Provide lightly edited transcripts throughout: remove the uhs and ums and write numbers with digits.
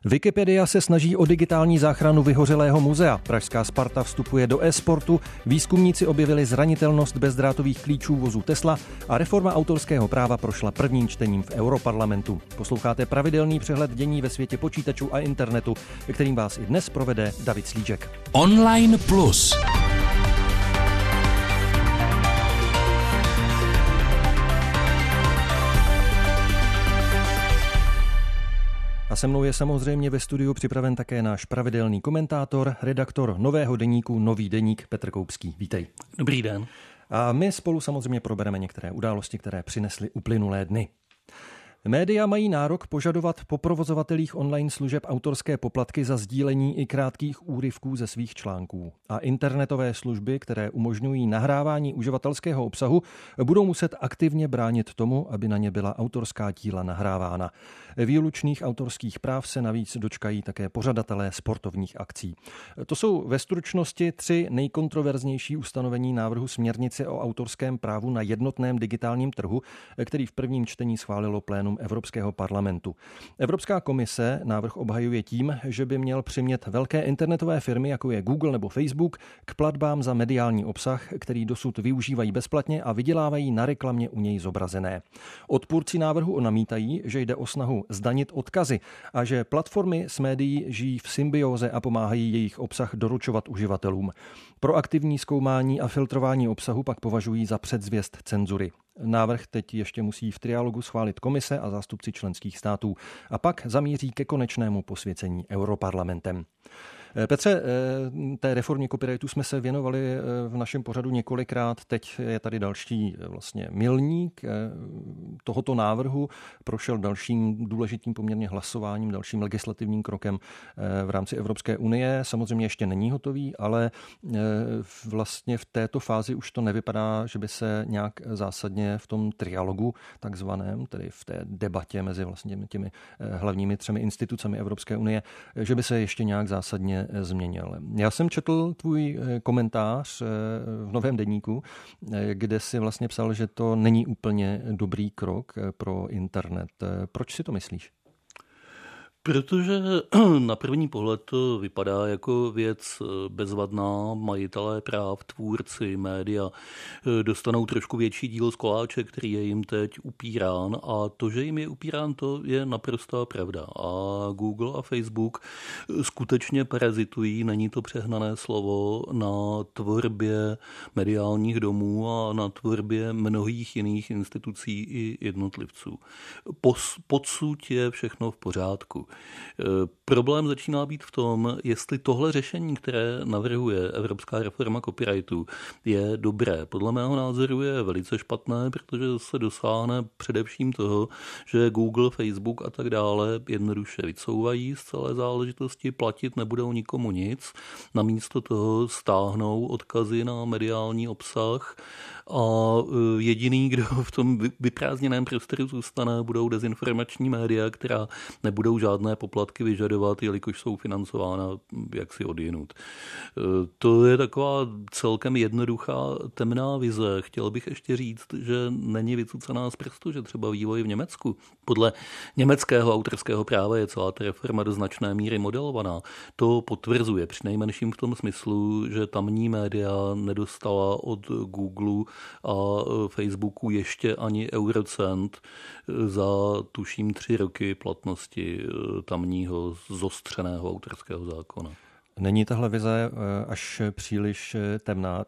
Wikipedia se snaží o digitální záchranu vyhořelého muzea. Pražská Sparta vstupuje do e-sportu, výzkumníci objevili zranitelnost bezdrátových klíčů vozu Tesla a reforma autorského práva prošla prvním čtením v Europarlamentu. Posloucháte pravidelný přehled dění ve světě počítačů a internetu, kterým vás i dnes provede David Slíček. Online Plus. A se mnou je samozřejmě ve studiu připraven také náš pravidelný komentátor, redaktor nového deníku Nový deník Petr Koupský. Vítej. Dobrý den. A my spolu samozřejmě probereme některé události, které přinesly uplynulé dny. Média mají nárok požadovat po provozovatelích online služeb autorské poplatky za sdílení i krátkých úryvků ze svých článků. A internetové služby, které umožňují nahrávání uživatelského obsahu, budou muset aktivně bránit tomu, aby na ně byla autorská díla nahrávána. Výlučných autorských práv se navíc dočkají také pořadatelé sportovních akcí. To jsou ve stručnosti 3 nejkontroverznější ustanovení návrhu směrnice o autorském právu na jednotném digitálním trhu, který v prvním čtení schválilo plénum Evropského parlamentu. Evropská komise návrh obhajuje tím, že by měl přimět velké internetové firmy, jako je Google nebo Facebook, k platbám za mediální obsah, který dosud využívají bezplatně a vydělávají na reklamě u něj zobrazené. Odpůrci návrhu namítají, že jde o snahu zdanit odkazy a že platformy s médií žijí v symbióze a pomáhají jejich obsah doručovat uživatelům. Proaktivní zkoumání a filtrování obsahu pak považují za předzvěst cenzury. Návrh teď ještě musí v trialogu schválit komise a zástupci členských států a pak zamíří ke konečnému posvěcení Europarlamentem. Petře, té reformě copyrightu jsme se věnovali v našem pořadu několikrát. Teď je tady další vlastně milník tohoto návrhu. Prošel dalším důležitým poměrně hlasováním, dalším legislativním krokem v rámci Evropské unie. Samozřejmě ještě není hotový, ale vlastně v této fázi už to nevypadá, že by se nějak zásadně v tom trialogu takzvaném, tedy v té debatě mezi vlastně těmi hlavními 3 institucemi Evropské unie, že by se ještě nějak zásadně změnil. Já jsem četl tvůj komentář v Novém deníku, kde si vlastně psal, že to není úplně dobrý krok pro internet. Proč si to myslíš? Protože na první pohled to vypadá jako věc bezvadná, majitelé práv, tvůrci, média dostanou trošku větší díl z koláče, který je jim teď upírán, a to, že jim je upírán, to je naprostá pravda. A Google a Facebook skutečně parazitují, není to přehnané slovo, na tvorbě mediálních domů a na tvorbě mnohých jiných institucí i jednotlivců. Podsud je všechno v pořádku. Problém začíná být v tom, jestli tohle řešení, které navrhuje Evropská reforma copyrightu, je dobré. Podle mého názoru je velice špatné, protože se dosáhne především toho, že Google, Facebook a tak dále jednoduše vycouvají z celé záležitosti, platit nebudou nikomu nic, namísto toho stáhnou odkazy na mediální obsah a jediný, kdo v tom vyprázdněném prostoru zůstane, budou dezinformační média, která nebudou žádné poplatky vyžadovat, jelikož jsou financována jaksi odjinud. To je taková celkem jednoduchá temná vize. Chtěl bych ještě říct, že není vycucaná z prstu, že třeba vývoj v Německu. Podle německého autorského práva je celá ta reforma do značné míry modelovaná. To potvrzuje přinejmenším v tom smyslu, že tamní média nedostala od Google a Facebooku ještě ani eurocent za tuším 3 roky platnosti tamního zostřeného autorského zákona. Není tahle vize až příliš temná?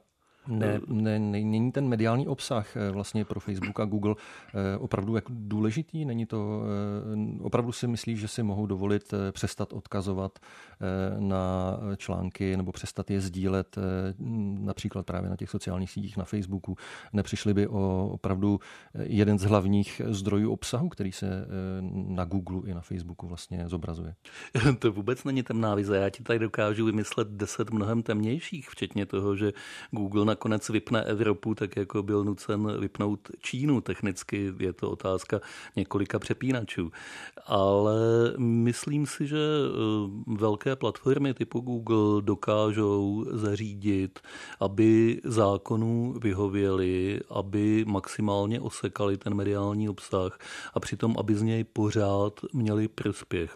Není ten mediální obsah vlastně pro Facebook a Google opravdu jako důležitý? Není to, opravdu si myslíš, že si mohou dovolit přestat odkazovat na články nebo přestat je sdílet například právě na těch sociálních sítích, na Facebooku? Nepřišli by o opravdu jeden z hlavních zdrojů obsahu, který se na Google i na Facebooku vlastně zobrazuje? To vůbec není temná vize. Já ti tady dokážu vymyslet 10 mnohem temnějších, včetně toho, že Google na nakonec vypne Evropu, tak jako byl nucen vypnout Čínu. Technicky je to otázka několika přepínačů. Ale myslím si, že velké platformy typu Google dokážou zařídit, aby zákonů vyhověly, aby maximálně osekali ten mediální obsah a přitom, aby z něj pořád měli prospěch.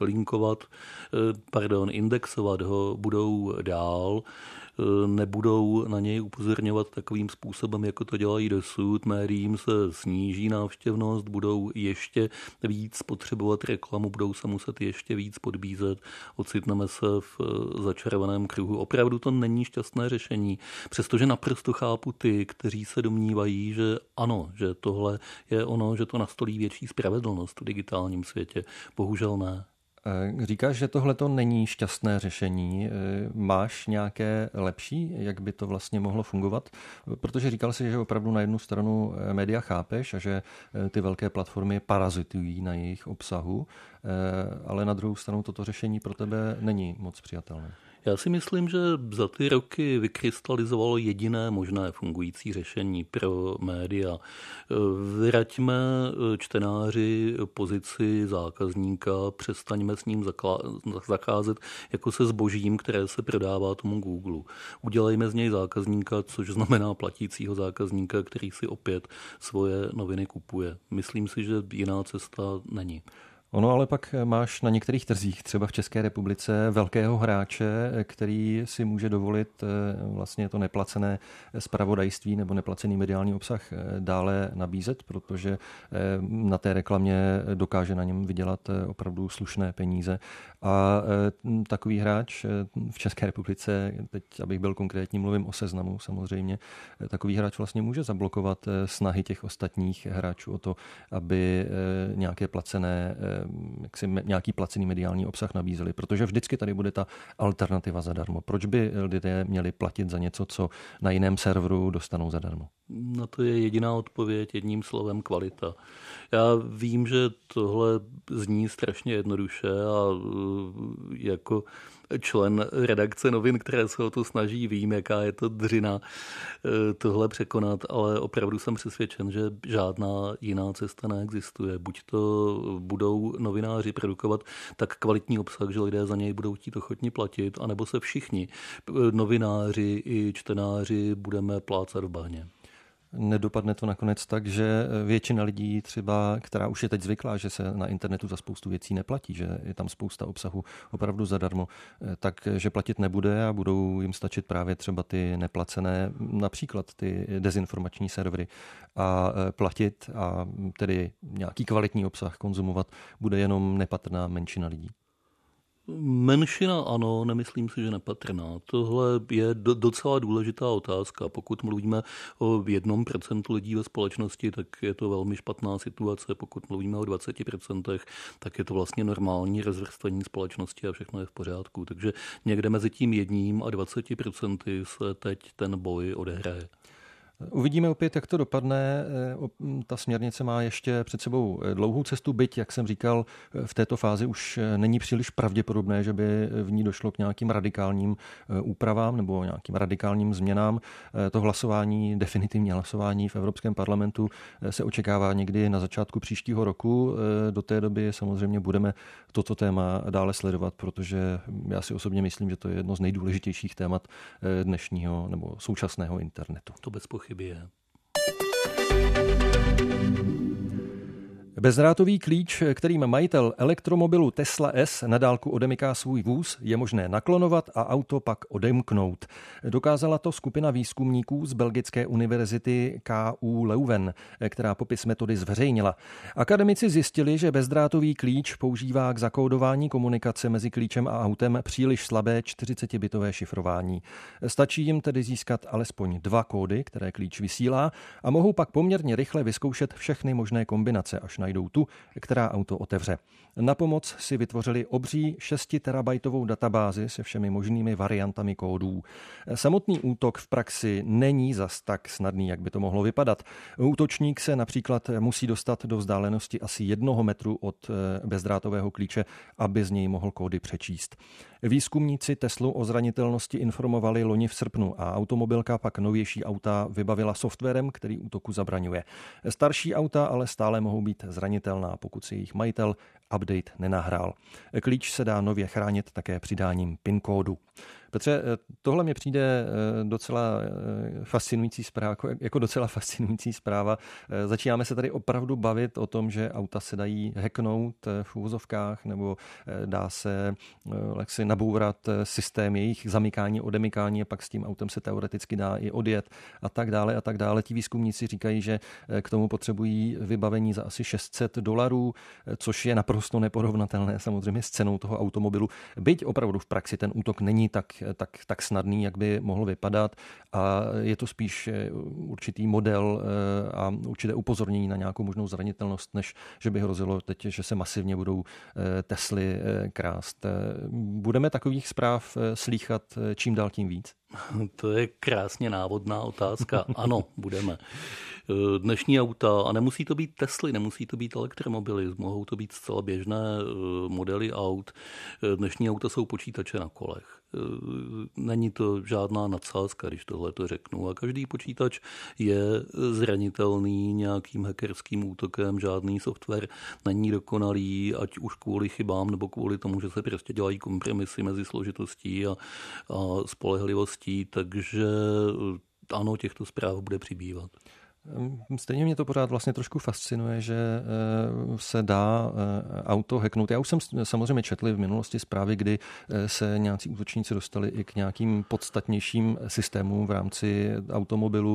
Indexovat ho budou dál, nebudou na něj upozorňovat takovým způsobem, jako to dělají dosud. Médiím se sníží návštěvnost, budou ještě víc potřebovat reklamu, budou se muset ještě víc podbízet. Ocitneme se v začarovaném kruhu. Opravdu to není šťastné řešení, přestože naprosto chápu ty, kteří se domnívají, že ano, že tohle je ono, že to nastolí větší spravedlnost v digitálním světě. Bohužel ne. Říkáš, že tohle to není šťastné řešení. Máš nějaké lepší, jak by to vlastně mohlo fungovat? Protože říkal jsi, že opravdu na jednu stranu média chápeš a že ty velké platformy parazitují na jejich obsahu, ale na druhou stranu toto řešení pro tebe není moc přijatelné. Já si myslím, že za ty roky vykrystalizovalo jediné možné fungující řešení pro média. Vraťme čtenáři pozici zákazníka, přestaňme s ním zacházet jako se zbožím, které se prodává tomu Google. Udělejme z něj zákazníka, což znamená platícího zákazníka, který si opět svoje noviny kupuje. Myslím si, že jiná cesta není. Ono ale pak máš na některých trzích, třeba v České republice, velkého hráče, který si může dovolit vlastně to neplacené zpravodajství nebo neplacený mediální obsah dále nabízet, protože na té reklamě dokáže na něm vydělat opravdu slušné peníze. A takový hráč v České republice, teď abych byl konkrétní, mluvím o Seznamu samozřejmě, takový hráč vlastně může zablokovat snahy těch ostatních hráčů o to, aby nějaký placený mediální obsah nabízeli, protože vždycky tady bude ta alternativa zadarmo. Proč by lidé měli platit za něco, co na jiném serveru dostanou zadarmo? No to je jediná odpověď, jedním slovem kvalita. Já vím, že tohle zní strašně jednoduše a jako člen redakce novin, které se o to snaží, vím, jaká je to dřina tohle překonat, ale opravdu jsem přesvědčen, že žádná jiná cesta neexistuje. Buď to budou novináři produkovat tak kvalitní obsah, že lidé za něj budou chtít ochotni platit, anebo se všichni novináři i čtenáři budeme plácat v bahně. Nedopadne to nakonec tak, že většina lidí třeba, která už je teď zvyklá, že se na internetu za spoustu věcí neplatí, že je tam spousta obsahu opravdu zadarmo, takže platit nebude a budou jim stačit právě třeba ty neplacené, například ty dezinformační servery a platit a tedy nějaký kvalitní obsah konzumovat bude jenom nepatrná menšina lidí. Menšina ano, nemyslím si, že nepatrná. Tohle je docela důležitá otázka. Pokud mluvíme o 1% lidí ve společnosti, tak je to velmi špatná situace. Pokud mluvíme o 20%, tak je to vlastně normální rozvrstvení společnosti a všechno je v pořádku. Takže někde mezi tím 1 a 20% se teď ten boj odehraje. Uvidíme opět, jak to dopadne. Ta směrnice má ještě před sebou dlouhou cestu, byť, jak jsem říkal, v této fázi už není příliš pravděpodobné, že by v ní došlo k nějakým radikálním úpravám nebo nějakým radikálním změnám. To hlasování, definitivní hlasování v Evropském parlamentu se očekává někdy na začátku příštího roku. Do té doby samozřejmě budeme toto téma dále sledovat, protože já si osobně myslím, že to je jedno z nejdůležitějších témat dnešního nebo současného internetu. To bez pochyby je. Bezdrátový klíč, kterým majitel elektromobilu Tesla S na dálku odemyká svůj vůz, je možné naklonovat a auto pak odemknout. Dokázala to skupina výzkumníků z belgické univerzity KU Leuven, která popis metody zveřejnila. Akademici zjistili, že bezdrátový klíč používá k zakódování komunikace mezi klíčem a autem příliš slabé 40-bitové šifrování. Stačí jim tedy získat alespoň 2 kódy, které klíč vysílá, a mohou pak poměrně rychle vyzkoušet všechny možné kombinace, až najdou tu, která auto otevře. Na pomoc si vytvořili obří 6 terabajtovou databázi se všemi možnými variantami kódů. Samotný útok v praxi není zas tak snadný, jak by to mohlo vypadat. Útočník se například musí dostat do vzdálenosti asi 1 metru od bezdrátového klíče, aby z něj mohl kódy přečíst. Výzkumníci Teslu o zranitelnosti informovali loni v srpnu a automobilka pak novější auta vybavila softwarem, který útoku zabraňuje. Starší auta ale stále mohou být zranitelná, pokud si jejich majitel update nenahrál. Klíč se dá nově chránit také přidáním PIN kódu. Petře, tohle mi přijde docela fascinující zpráva, jako docela fascinující zpráva. Začínáme se tady opravdu bavit o tom, že auta se dají hacknout v uvozovkách, nebo dá se jaksi nabourat systém jejich zamykání, odemykání a pak s tím autem se teoreticky dá i odjet a tak dále a tak dále. Ti výzkumníci říkají, že k tomu potřebují vybavení za asi $600, což je naprosto neporovnatelné samozřejmě s cenou toho automobilu. Byť opravdu v praxi ten útok není tak snadný, jak by mohl vypadat, a je to spíš určitý model a určité upozornění na nějakou možnou zranitelnost, než že by hrozilo teď, že se masivně budou Tesly krást. Budeme takových zpráv slýchat čím dál tím víc? To je krásně návodná otázka. Ano, budeme. Dnešní auta, a nemusí to být Tesly, nemusí to být elektromobily, mohou to být zcela běžné modely aut. Dnešní auta jsou počítače na kolech. Není to žádná nadsázka, když tohle to řeknu. A každý počítač je zranitelný nějakým hackerským útokem, žádný software není dokonalý, ať už kvůli chybám, nebo kvůli tomu, že se prostě dělají kompromisy mezi složitostí a spolehlivostí, takže ano, těchto zpráv bude přibývat. Stejně mě to pořád vlastně trošku fascinuje, že se dá auto hacknout. Já už jsem samozřejmě četl v minulosti zprávy, kdy se nějací útočníci dostali i k nějakým podstatnějším systémům v rámci automobilu,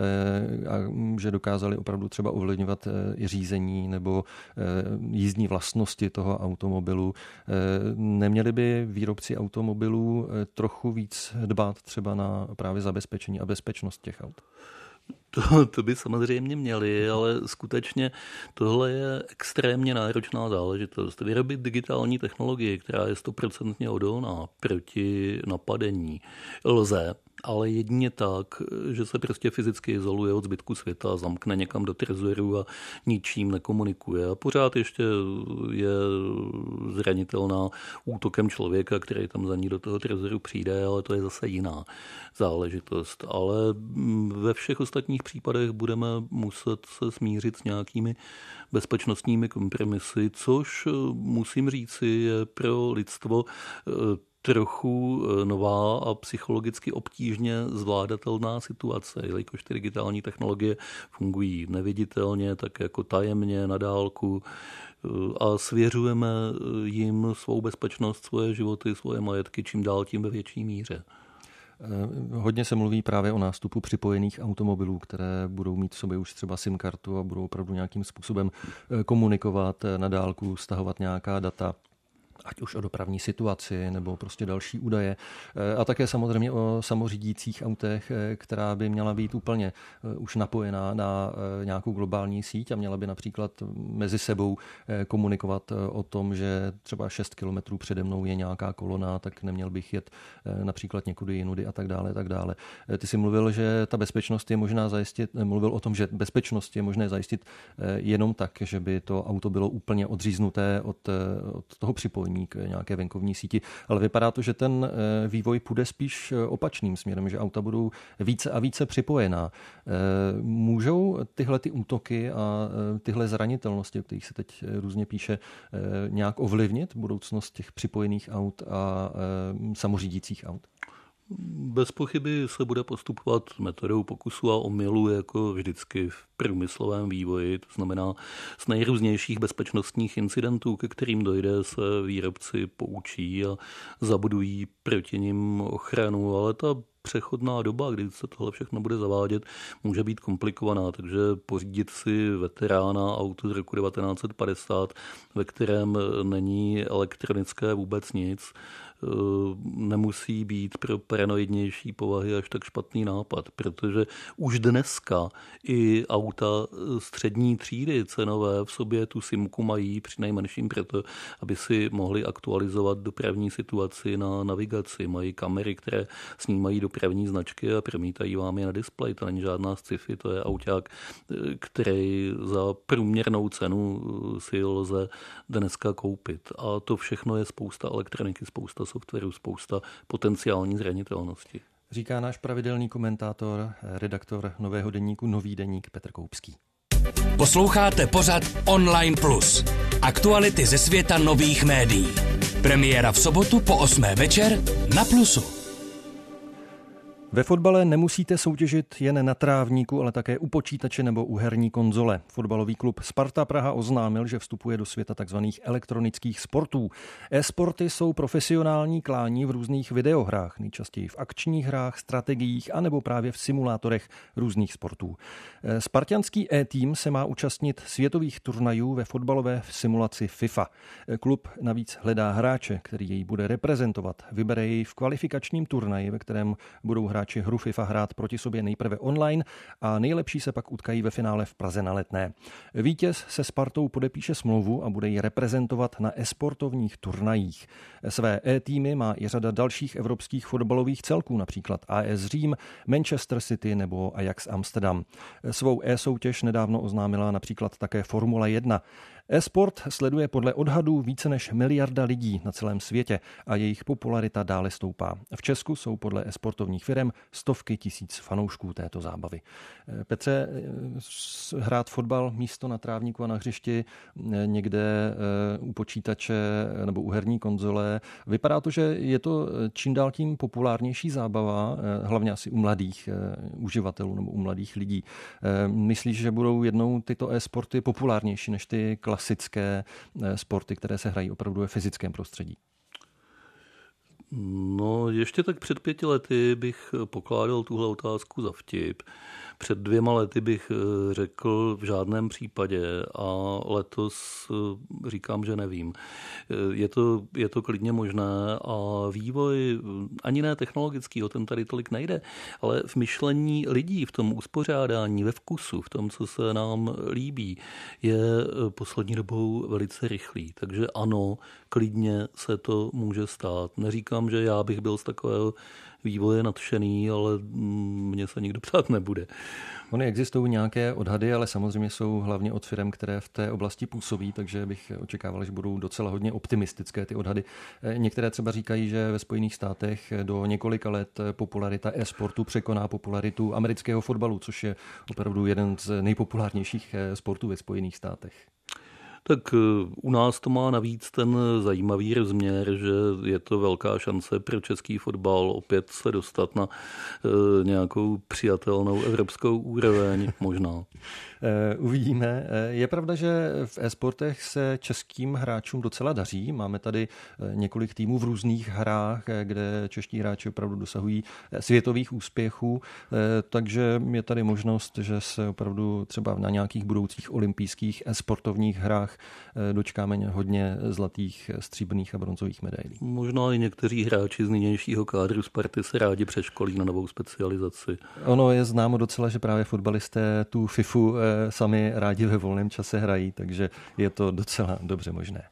a že dokázali opravdu třeba ovlivňovat i řízení nebo jízdní vlastnosti toho automobilu. Neměli by výrobci automobilů trochu víc dbát třeba na právě zabezpečení a bezpečnost těch aut? To by samozřejmě měli, ale skutečně tohle je extrémně náročná záležitost. Vyrobit digitální technologii, která je 100% odolná proti napadení, lze, ale jedině tak, že se prostě fyzicky izoluje od zbytku světa, zamkne někam do trezoru a ničím nekomunikuje. A pořád ještě je zranitelná útokem člověka, který tam za ní do toho trezoru přijde, ale to je zase jiná záležitost. Ale ve všech ostatních případech budeme muset se smířit s nějakými bezpečnostními kompromisy, což musím říci je pro lidstvo trochu nová a psychologicky obtížně zvládatelná situace, jelikož ty digitální technologie fungují neviditelně, tak jako tajemně, na dálku, a svěřujeme jim svou bezpečnost, svoje životy, svoje majetky čím dál tím ve větší míře. Hodně se mluví právě o nástupu připojených automobilů, které budou mít v sobě už třeba SIM kartu a budou opravdu nějakým způsobem komunikovat na dálku, stahovat nějaká data, ať už o dopravní situaci nebo prostě další údaje. A také samozřejmě o samořídících autech, která by měla být úplně už napojená na nějakou globální síť a měla by například mezi sebou komunikovat o tom, že třeba 6 kilometrů přede mnou je nějaká kolona, tak neměl bych jet například někudy jinudy a tak dále, a tak dále. Ty jsi mluvil, že ta bezpečnost je možná mluvil o tom, že bezpečnost je možné zajistit jenom tak, že by to auto bylo úplně odříznuté od toho připojení k nějaké venkovní síti, ale vypadá to, že ten vývoj půjde spíš opačným směrem, že auta budou více a více připojená. Můžou tyhle ty útoky a tyhle zranitelnosti, o kterých se teď různě píše, nějak ovlivnit budoucnost těch připojených aut a samořídících aut? Bez pochyby se bude postupovat metodou pokusu a omylu jako vždycky v průmyslovém vývoji, to znamená z nejrůznějších bezpečnostních incidentů, ke kterým dojde, se výrobci poučí a zabudují proti nim ochranu, ale ta přechodná doba, kdy se tohle všechno bude zavádět, může být komplikovaná, takže pořídit si veterána auto z roku 1950, ve kterém není elektronické vůbec nic, nemusí být pro paranoidnější povahy až tak špatný nápad, protože už dneska i auta střední třídy cenové v sobě tu simku mají přinejmenším proto, aby si mohli aktualizovat dopravní situaci na navigaci. Mají kamery, které snímají dopravní značky a promítají vám je na displeji. To není žádná sci-fi, to je auták, který za průměrnou cenu si lze dneska koupit. A to všechno je spousta elektroniky, spousta softwaru spousta potenciální zranitelnosti. Říká náš pravidelný komentátor, redaktor Nového deníku Nový deník Petr Koupský. Posloucháte pořad Online Plus. Aktuality ze světa nových médií. Premiéra v sobotu po 8. večer na Plusu. Ve fotbale nemusíte soutěžit jen na trávníku, ale také u počítače nebo u herní konzole. Fotbalový klub Sparta Praha oznámil, že vstupuje do světa tzv. Elektronických sportů. E-sporty jsou profesionální klání v různých videohrách, nejčastěji v akčních hrách, strategiích anebo právě v simulátorech různých sportů. Spartanský e-tým se má účastnit světových turnajů ve fotbalové simulaci FIFA. Klub navíc hledá hráče, který jej bude reprezentovat. Vybere jej v kvalifikačním turnaji, ve kterém budou hráči hru FIFA hrát proti sobě nejprve online a nejlepší se pak utkají ve finále v Praze na Letné. Vítěz se Spartou podepíše smlouvu a bude ji reprezentovat na e-sportovních turnajích. Své e-týmy má i řada dalších evropských fotbalových celků, například AS Řím, Manchester City nebo Ajax Amsterdam. Svou e-soutěž nedávno oznámila například také Formule 1. E-sport sleduje podle odhadů více než 1 miliarda lidí na celém světě a jejich popularita dále stoupá. V Česku jsou podle e-sportovních firem stovky tisíc fanoušků této zábavy. Petře, hrát fotbal místo na trávníku a na hřišti někde u počítače nebo u herní konzole, vypadá to, že je to čím dál tím populárnější zábava, hlavně asi u mladých uživatelů nebo u mladých lidí. Myslíš, že budou jednou tyto e-sporty populárnější než ty klasické sporty, které se hrají opravdu ve fyzickém prostředí? No, ještě tak před 5 lety bych pokládal tuhle otázku za vtip. Před 2 lety bych řekl v žádném případě a letos říkám, že nevím. Je to klidně možné a vývoj ani ne technologický, o tom tady tolik nejde, ale v myšlení lidí, v tom uspořádání, ve vkusu, v tom, co se nám líbí, je poslední dobou velice rychlý. Takže ano, klidně se to může stát. Neříkám, že já bych byl z takového vývoje nadšený, ale mně se nikdo ptát nebude. Ony existují nějaké odhady, ale samozřejmě jsou hlavně od firem, které v té oblasti působí, takže bych očekával, že budou docela hodně optimistické ty odhady. Některé třeba říkají, že ve Spojených státech do několika let popularita e-sportu překoná popularitu amerického fotbalu, což je opravdu jeden z nejpopulárnějších sportů ve Spojených státech. Tak u nás to má navíc ten zajímavý rozměr, že je to velká šance pro český fotbal opět se dostat na nějakou přijatelnou evropskou úroveň možná. Uvidíme. Je pravda, že v e-sportech se českým hráčům docela daří. Máme tady několik týmů v různých hrách, kde čeští hráči opravdu dosahují světových úspěchů, takže je tady možnost, že se opravdu třeba na nějakých budoucích olympijských sportovních hrách dočkáme hodně zlatých, stříbrných a bronzových medailí. Možná i někteří hráči z nynějšího kádru Sparty se rádi přeškolí na novou specializaci. Ono je známo docela, že právě fotbalisté tu FIFU sami rádi ve volném čase hrají, takže je to docela dobře možné.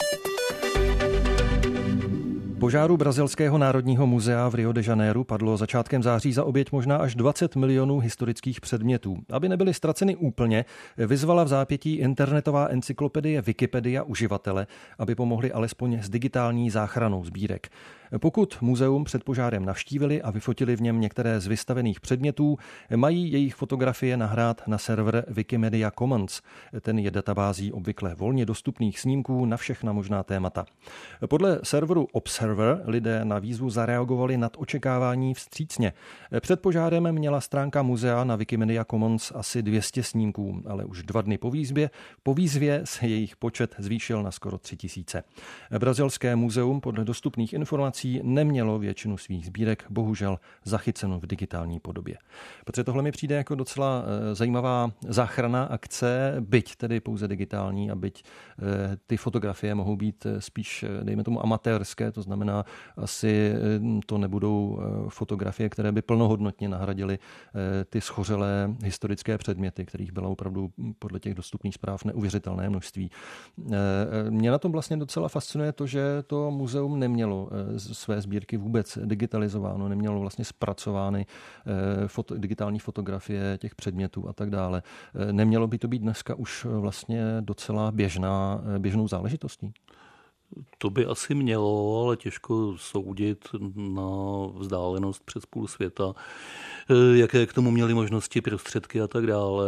Požáru Brazilského národního muzea v Rio de Janeiro padlo začátkem září za oběť možná až 20 milionů historických předmětů. Aby nebyly ztraceny úplně, vyzvala v zápětí internetová encyklopedie Wikipedia uživatele, aby pomohli alespoň s digitální záchranou sbírek. Pokud muzeum před požárem navštívili a vyfotili v něm některé z vystavených předmětů, mají jejich fotografie nahrát na server Wikimedia Commons. Ten je databází obvykle volně dostupných snímků na všechna možná témata. Podle serveru Observer lidé na výzvu zareagovali nad očekávání vstřícně. Před požárem měla stránka muzea na Wikimedia Commons asi 200 snímků, ale už 2 dny po výzvě se jejich počet zvýšil na skoro 3000. Brazilské muzeum podle dostupných informací nemělo většinu svých sbírek bohužel zachyceno v digitální podobě. Protože tohle mi přijde jako docela zajímavá záchranná akce, byť tedy pouze digitální a byť ty fotografie mohou být spíš, dejme tomu, amatérské, to znamená, asi to nebudou fotografie, které by plnohodnotně nahradily ty schořelé historické předměty, kterých bylo opravdu podle těch dostupných zpráv neuvěřitelné množství. Mě na tom vlastně docela fascinuje to, že to muzeum nemělo své sbírky vůbec digitalizováno, nemělo vlastně zpracovány digitální fotografie těch předmětů a tak dále. Nemělo by to být dneska už vlastně docela běžnou záležitostí? To by asi mělo, ale těžko soudit na vzdálenost přes půl světa, jaké k tomu měly možnosti, prostředky a tak dále.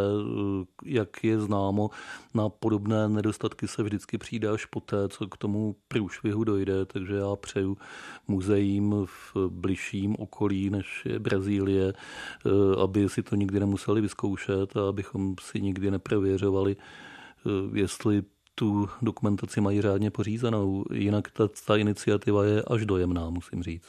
Jak je známo, na podobné nedostatky se vždycky přijde až poté, co k tomu průšvihu dojde, takže já přeju muzeím v bližším okolí, než je Brazílie, aby si to nikdy nemuseli vyzkoušet a abychom si nikdy neprověřovali, jestli tu dokumentaci mají řádně pořízenou. Jinak ta iniciativa je až dojemná, musím říct.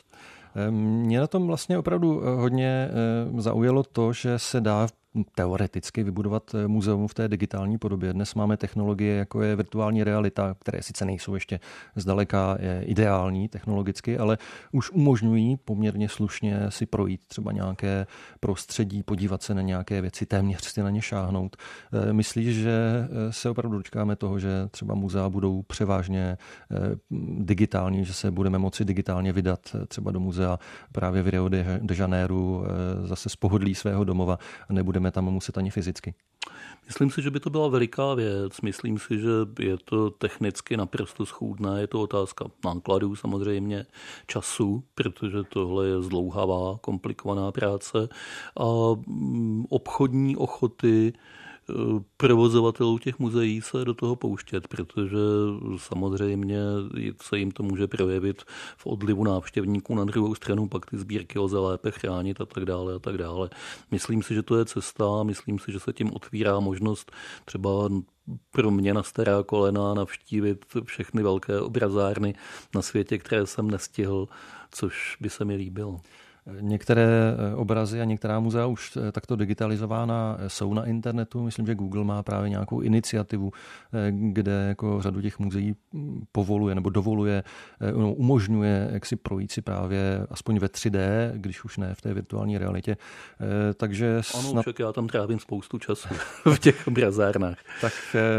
Mě na tom vlastně opravdu hodně zaujalo to, že se dá teoreticky vybudovat muzeum v té digitální podobě. Dnes máme technologie, jako je virtuální realita, které sice nejsou ještě zdaleka ideální technologicky, ale už umožňují poměrně slušně si projít třeba nějaké prostředí, podívat se na nějaké věci, téměř si na ně šáhnout. Myslíš, že se opravdu dočkáme toho, že třeba muzea budou převážně digitální, že se budeme moci digitálně vydat třeba do muzea právě v Rio de Janeiro zase z pohodlí svého domova a nebudeme tam muset ani fyzicky? Myslím si, že by to byla veliká věc. Myslím si, že je to technicky naprosto schůdné. Je to otázka nákladů samozřejmě, času, protože tohle je zdlouhavá, komplikovaná práce a obchodní ochoty provozovatelů těch muzeí se do toho pouštět, protože samozřejmě se jim to může projevit v odlivu návštěvníků. Na druhou stranu pak ty sbírky lze lépe chránit a tak dále a tak dále. Myslím si, že to je cesta, myslím si, že se tím otvírá možnost třeba pro mě na stará kolena navštívit všechny velké obrazárny na světě, které jsem nestihl, což by se mi líbilo. Některé obrazy a některá muzea už takto digitalizována jsou na internetu. Myslím, že Google má právě nějakou iniciativu, kde jako řadu těch muzeí povoluje nebo dovoluje, umožňuje jak si projít si právě aspoň ve 3D, když už ne v té virtuální realitě. Takže ano, však já tam trávím spoustu času v těch obrazárnách. Tak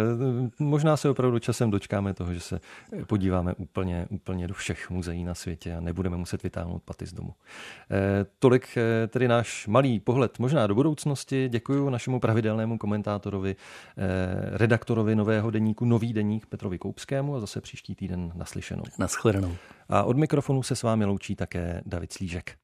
možná se opravdu časem dočkáme toho, že se podíváme úplně do všech muzeí na světě a nebudeme muset vytáhnout paty z domu. Tolik tedy náš malý pohled možná do budoucnosti. Děkuji našemu pravidelnému komentátorovi, redaktorovi nového deníku Nový deník Petrovi Koupskému a zase příští týden naslyšenou. Naschledanou. A od mikrofonu se s vámi loučí také David Slížek.